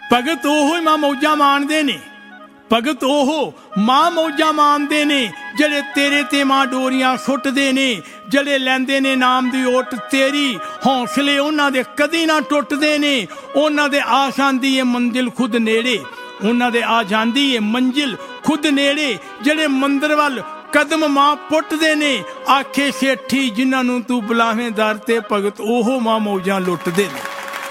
भगत ओहो मां मौजा मानते ने, भगत ओहो मां मौजा मानते ने जेड़े तेरे ते मां डोरियां सुटते ने, जेड़े लैंदे ने नाम दी ओट तेरी। हौसले उन्हां दे कदी ना टुटदे ने, उन्हां दे आ जांदी है मंजिल खुद नेड़े, उन्हां दे आ जांदी है मंजिल खुद नेड़े। जेड़े मंदिर वल कदम मां पुटदे ने, आखे सेठी जिन्हां नूं तू बुलावें दर ते, भगत ओहो मां मौजां लुटदे ने।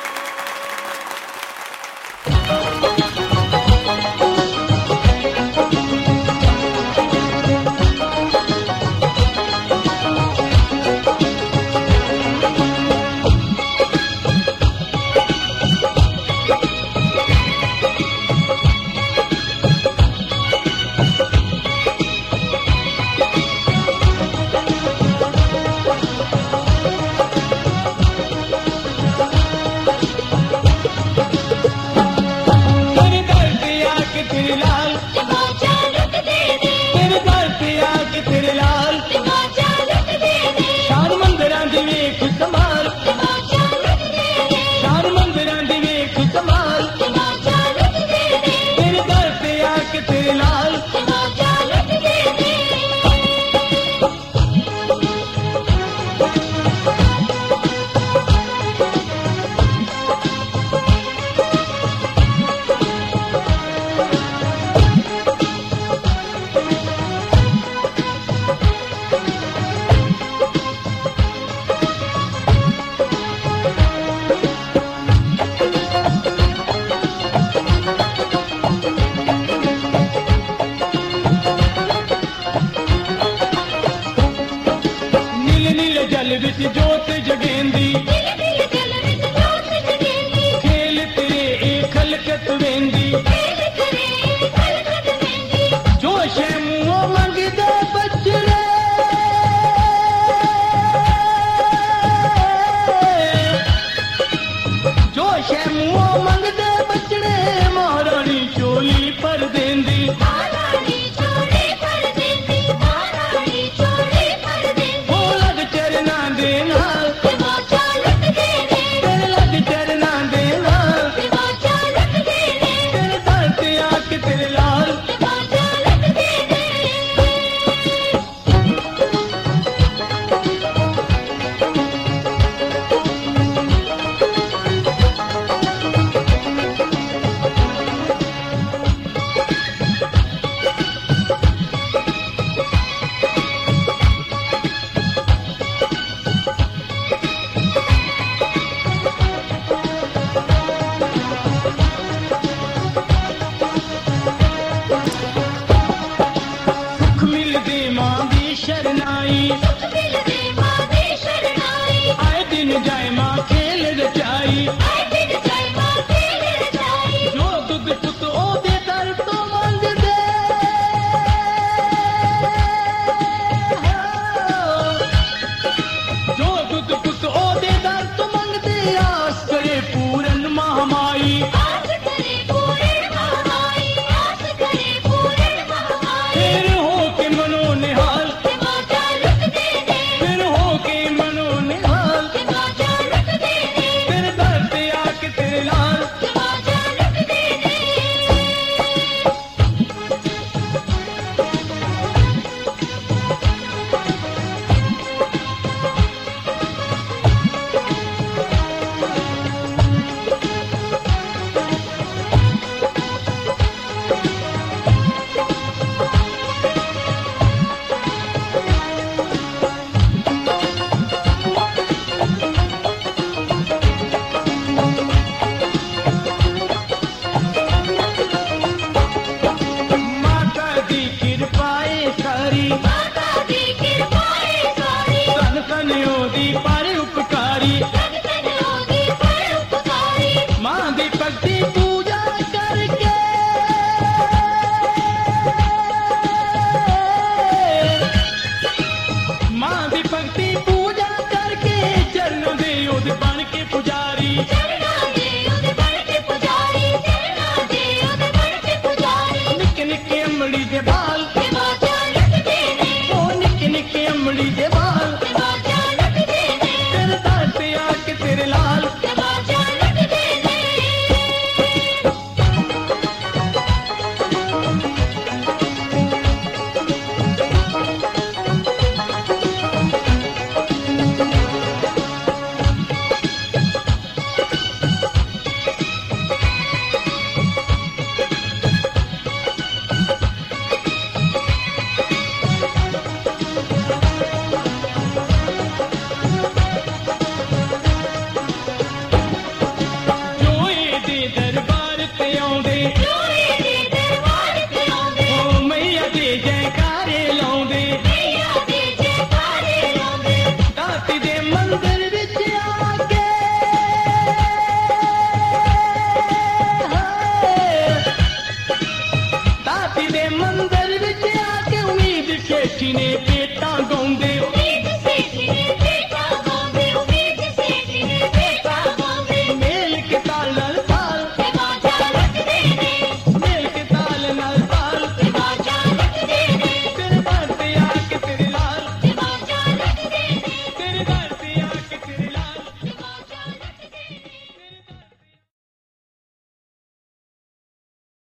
जोत जगेंदी खेल तेरे ए खलकत वेंदी, जोश मुंह मंगदे बचड़े, जोश मुंह मंगदे बचड़े, महारानी चोली पर देंदी। शरणाई आए दिन जाए मां खेल